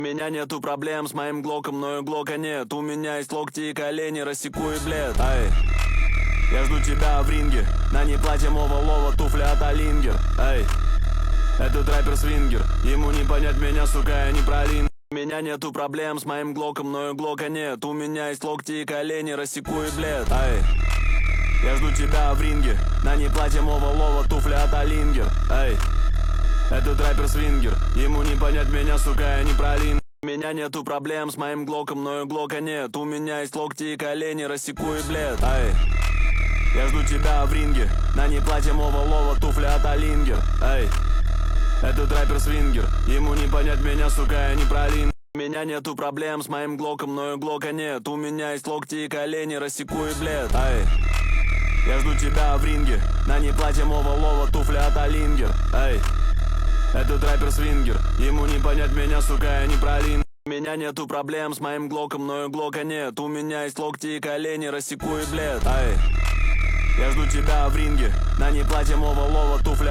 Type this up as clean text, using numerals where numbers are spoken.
У меня нету проблем с моим глоком, но и глока нет. У меня есть локти и колени, рассеку и блед. Ай, я жду тебя в ринге. На ней платье Мова, туфли от Алингер. Ай, этот рэпер свингер. Ему не понять меня, сука, я не пролин. У меня нету проблем с моим глоком, но и глока нет. У меня есть локти и колени, рассеку и блед. Ай, я жду тебя в ринге. На ней платье Мова, туфли от Алингер. Ай, этот рэпер свингер. Ему не понять меня, сука, я не пролин. У меня нету проблем с моим глоком, но и глока нет. У меня есть локти и колени, рассеку и блед. Ай, я жду тебя в ринге. На ней платье Мова, туфли от Алингер. Ай, этот рэпер свингер. Ему не понять меня, сука, я не пролин. У меня нету проблем с моим глоком, но и глока нет. У меня есть локти и колени, рассеку и блед. Ай, я жду тебя в ринге. На ней платье Мова, туфли от Алингер. Ай, этот рэпер свингер. Ему не понять меня, сука, я не пролин. У меня нету проблем с моим глоком, но и глока нет. У меня есть локти и колени, рассеку и блед. Ай, я жду тебя в ринге. На ней платье Мова, туфли